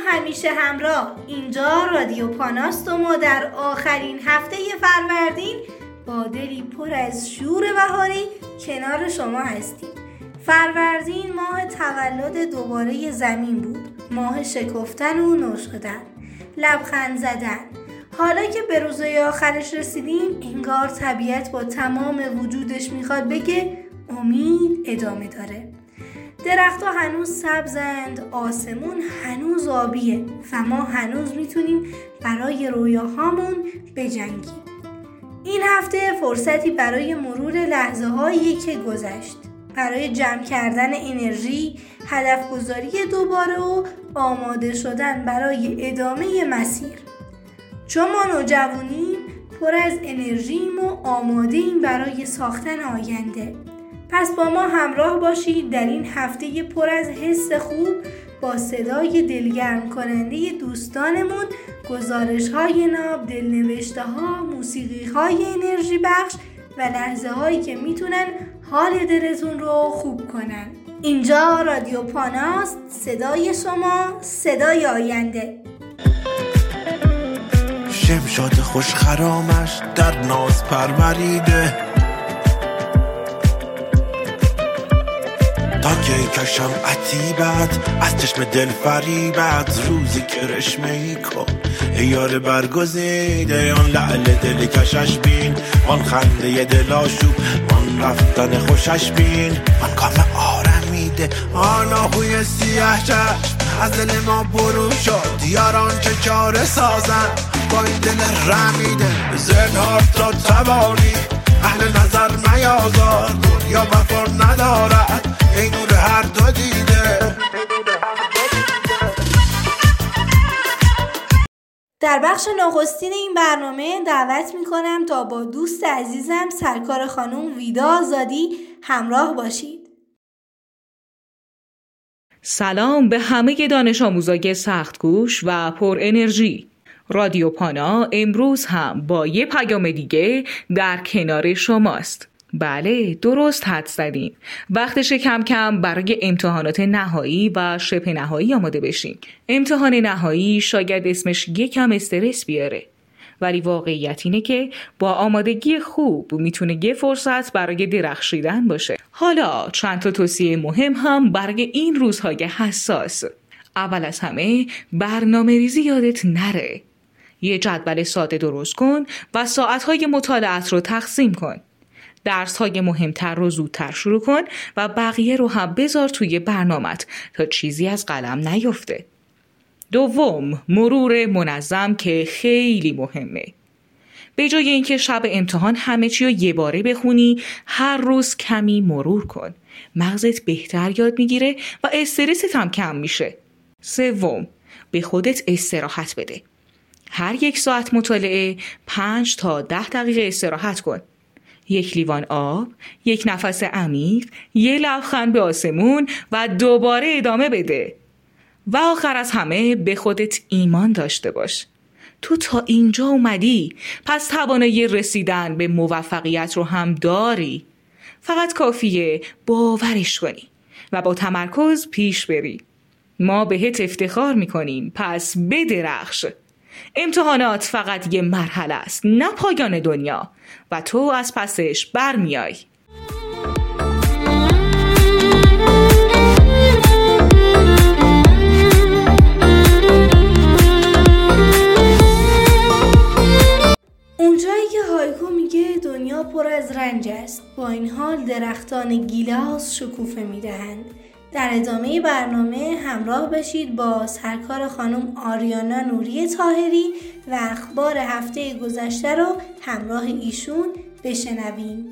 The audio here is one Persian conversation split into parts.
همیشه همراه. اینجا رادیو پاناست و ما در آخرین هفته فروردین با دلی پر از شور بهاری کنار شما هستیم. فروردین ماه تولد دوباره زمین بود، ماه شکفتن و نو شدن، لبخند زدن. حالا که به روزهای آخرش رسیدیم، انگار طبیعت با تمام وجودش میخواد بگه امید ادامه داره. درخت‌ها هنوز سبزند، آسمون هنوز آبیه و ما هنوز میتونیم برای رویاهامون بجنگیم. این هفته فرصتی برای مرور لحظه‌هایی که گذشت، برای جمع کردن انرژی، هدف گذاری دوباره و آماده شدن برای ادامه مسیر. چون ما نوجوانیم، پر از انرژیم و آماده‌ایم برای ساختن آینده. پس با ما همراه باشید در این هفته پر از حس خوب با صدای دلگرم کننده دوستانمون، گزارش‌های ناب، دلنوشته‌ها، موسیقی‌های انرژی بخش و لحظه‌هایی که میتونن حال دلتون رو خوب کنن. اینجا رادیو پاناست، صدای شما، صدای آینده. شمشاد خوش خرامش در ناز پروریده، تا که کشم عتیبت از چشم دل فریبت، روزی کرشمه‌ای کن ای یار برگزیده، آن لعل دل کشش بین، آن خنده دل آشوب، آن رفتن خوشش بین، آن کام آرمیده، آن آهوی سیاه چشم از دل ما برون شد، یاران که چاره سازن با این دل رمیده، زنهار تا توانی اهل نظر میازار، دنیا وفا ندارد ای نور هر دو دیده. در بخش نخستین این برنامه دعوت میکنم تا با دوست عزیزم سرکار خانم ویدا آزادی همراه باشید. سلام به همه دانش آموزای سختگوش و پر انرژی. رادیو پانا امروز هم با یه پیام دیگه در کنار شماست. بله، درست حدس زدین. وقتش کم کم برای امتحانات نهایی و شبه نهایی آماده بشین. امتحان نهایی شاید اسمش یکم استرس بیاره، ولی واقعیت اینه که با آمادگی خوب میتونه یه فرصت برای درخشیدن باشه. حالا چند تا توصیه مهم هم برای این روزهای حساس. اول از همه برنامه ریزی یادت نره. یه جدول ساده درست کن و ساعتهای مطالعت رو تقسیم کن. درس‌های مهمتر رو زودتر شروع کن و بقیه رو هم بذار توی برنامت تا چیزی از قلم نیفته. دوم، مرور منظم که خیلی مهمه. به جای اینکه شب امتحان همه چی رو یه باره بخونی، هر روز کمی مرور کن. مغزت بهتر یاد میگیره و استرست هم کم میشه. سوم، به خودت استراحت بده. هر 1 ساعت مطالعه 5 تا 10 دقیقه استراحت کن. 1 لیوان آب، 1 نفس عمیق، 1 لبخند به آسمون و دوباره ادامه بده. و آخر از همه به خودت ایمان داشته باش. تو تا اینجا اومدی، پس توانایی رسیدن به موفقیت رو هم داری. فقط کافیه باورش کنی و با تمرکز پیش بری. ما بهت افتخار میکنیم، پس بدرخش. امتحانات فقط یه مرحله است، نه پایان دنیا، و تو از پسش برمیای. اونجایی که هایکو میگه دنیا پر از رنج است، با این حال درختان گیلاس شکوفه میدهند. در ادامه برنامه همراه بشید با سرکار خانم آریانا نوری طاهری و اخبار هفته گذشته رو همراه ایشون بشنویم.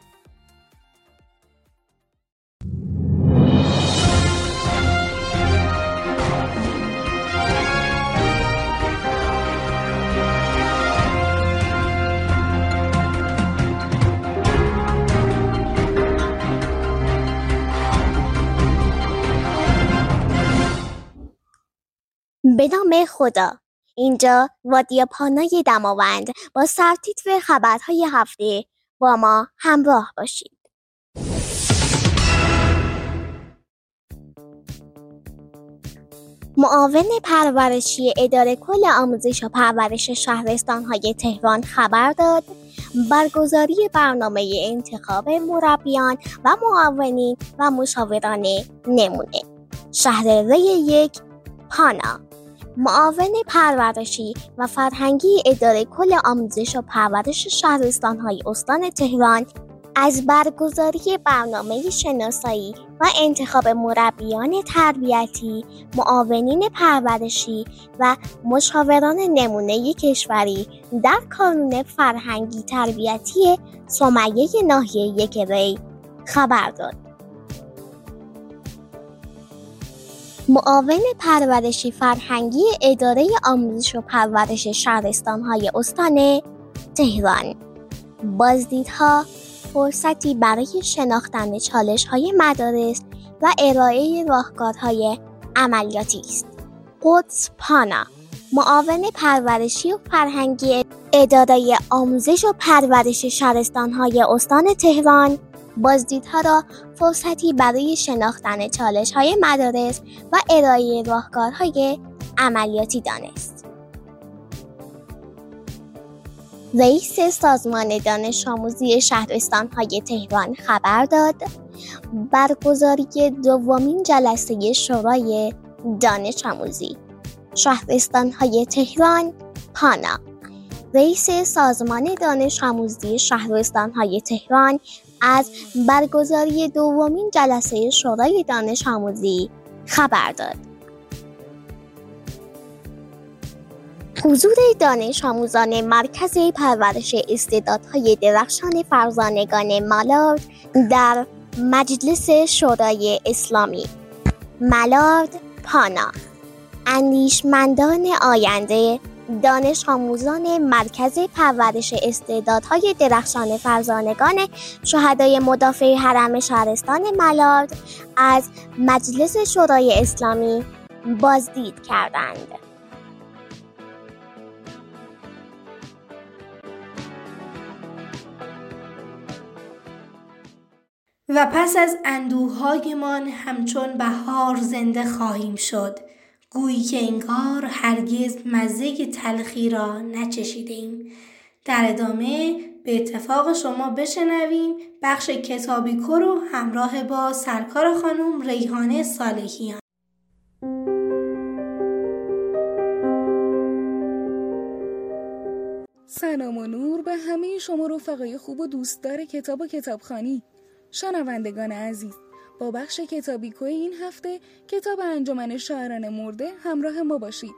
به نام خدا. اینجا رادیو پانای دماوند با سرتیتر خبرهای هفته با ما همراه باشید. معاون پرورشی اداره کل آموزش و پرورش شهرستان‌های تهران خبر داد برگزاری برنامه انتخاب مربیان و معاونین و مشاوران نمونه شهر ری 1 پانا معاون پرورشی و فرهنگی اداره کل آموزش و پرورش شهرستان‌های استان تهران از برگزاری برنامه شناسایی و انتخاب مربیان تربیتی، معاونین پرورشی و مشاوران نمونه کشوری در کانون فرهنگی تربیتی سمیه ناحیه 1 ری خبر داد. معاون پرورشی فرهنگی اداره آموزش و پرورش شهرستان‌های استان تهران بازدیدها فرصتی برای شناختن چالش‌های مدارس و ارائه راهکارهای عملیاتی است. قدس پانا معاون پرورشی و فرهنگی اداره آموزش و پرورش شهرستان‌های استان تهران بازدیدها را فرصتی برای شناختن چالش‌های مدارس و ارائه راهکارهای عملیاتی دانست. رئیس سازمان دانش آموزی شهرستان‌های تهران خبر داد برگزاری دومین جلسه شورای دانش آموزی شهرستان‌های تهران پانا رئیس سازمان دانش آموزی شهرستان‌های تهران از برگزاری دومین جلسه شورای دانش آموزی خبر داد. حضور دانش آموزان مرکز پرورش استعدادهای درخشان فرزانگان مالارد در مجلس شورای اسلامی مالارد پانا اندیشمندان آینده دانش آموزان مرکز پرورش استعدادهای درخشان فرزانگان شهدای مدافع حرم شهرستان مالارد از مجلس شورای اسلامی بازدید کردند. و پس از اندوه‌هایمان همچون بهار زنده خواهیم شد، گویی که انگار هرگز مزه تلخی را نچشیدیم. در ادامه به اتفاق شما بشنویم بخش کتابیکو رو همراه با سرکار خانم ریحانه صالحیان. سلام و نور به همه شما رفقای خوب و دوستدار کتاب و کتابخوانی. شنوندگان عزیز، با بخش کتابیکو این هفته کتاب انجمن شاعران مرده همراه ما باشید.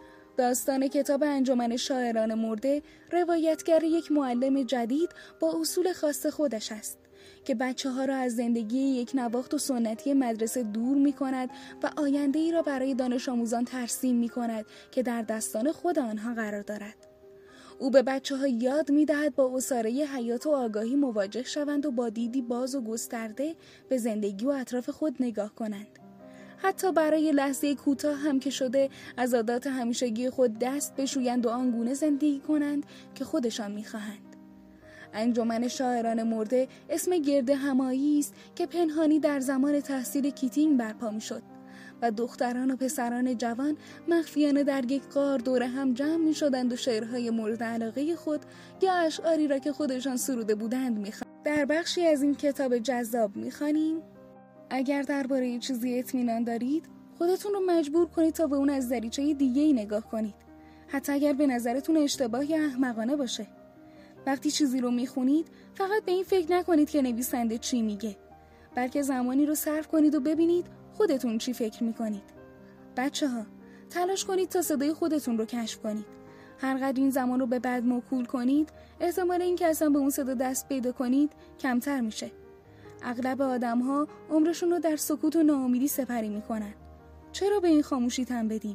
داستان کتاب انجمن شاعران مرده روایتگر یک معلم جدید با اصول خاص خودش است که بچه‌ها را از زندگی یک نواخت و سنتی مدرسه دور می‌کند و آینده‌ای را برای دانش آموزان ترسیم می‌کند که در دستان خود آنها قرار دارد. او به بچه‌ها یاد می‌دهد با اساره حیات و آگاهی مواجه شوند و با دیدی باز و گسترده به زندگی و اطراف خود نگاه کنند. حتی برای لحظه کوتاه هم که شده از عادات همیشگی خود دست بشویند و آنگونه زندگی کنند که خودشان می‌خواهند. انجمن شاعران مرده اسم گرد همایی است که پنهانی در زمان تحصیل کیتینگ برپا می‌شد و دختران و پسران جوان مخفیانه در یک غار دور هم جمع می شدند و شعرهای مورد علاقه خود یا اشعاری را که خودشان سروده بودند می خواندند. در بخشی از این کتاب جذاب می خوانیم: اگر درباره چیزی اطمینان دارید، خودتون رو مجبور کنید تا به اون از دریچه دیگه‌ای نگاه کنید، حتی اگر به نظرتون اشتباه یا احمقانه باشه. وقتی چیزی رو می خونید، فقط به این فکر نکنید که نویسنده چی میگه، بلکه زمانی رو صرف کنید و ببینید خودتون چی فکر میکنید. بچه‌ها، تلاش کنید تا صدای خودتون رو کشف کنید. هر قدر این زمان رو به بعد موکول کنید، احتمال این که اصلا به اون صدا دست پیدا کنید کمتر میشه. اغلب آدم‌ها عمرشون رو در سکوت و ناامیدی سپری میکنن. چرا به این خاموشی تن بدیم؟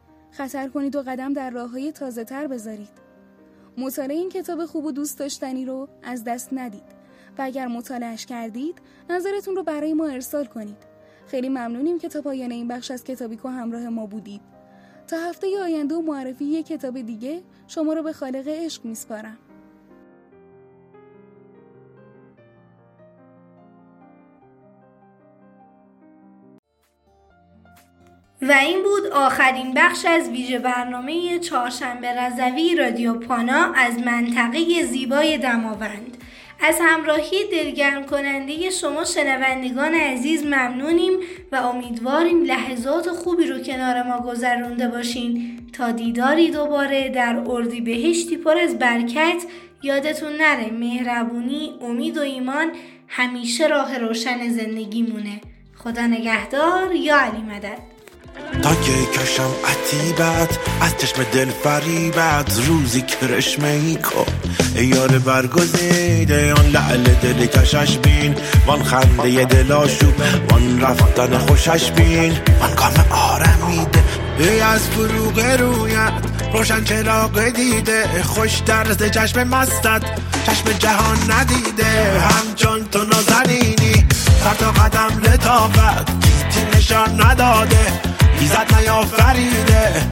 خطر کنید و قدم در راه‌های تازه‌تر بذارید. مطالعه این کتاب خوب و دوست داشتنی رو از دست ندید و اگر مطالعه‌اش کردید، نظرتون رو برای ما ارسال کنید. خیلی ممنونیم که تا پایان این بخش از کتابیکو همراه ما بودید. تا هفته آینده و معرفی یک کتاب دیگه شما رو به خالق عشق میسپارم. و این بود آخرین بخش از ویژه برنامه چهارشنبه رضوی رادیو پانا از منطقه زیبای دماوند. از همراهی دلگرم کننده شما شنوندگان عزیز ممنونیم و امیدواریم لحظات خوبی رو کنار ما گذرونده باشین. تا دیداری دوباره در اردیبهشتی پر از برکت. یادتون نره مهربونی، امید و ایمان همیشه راه روشن زندگی مونه. خدا نگهدار. یا علی مدد. تا که کشم عتیبت از چشم دل فریبت، روزی کرشمه‌ای کن ای یار برگزیده، آن لعل دل کشش بین، وان خنده دل آشوب، وان رفتن خوشش بین، وان کام آرمیده ای از فروغ رویت روشن چراغ دیده، خوش درز چشم مستت چشم جهان ندیده، همچون تو نازنینی سر تا قدم لطافت، گیتی نشان نداده ایزد نیافریده.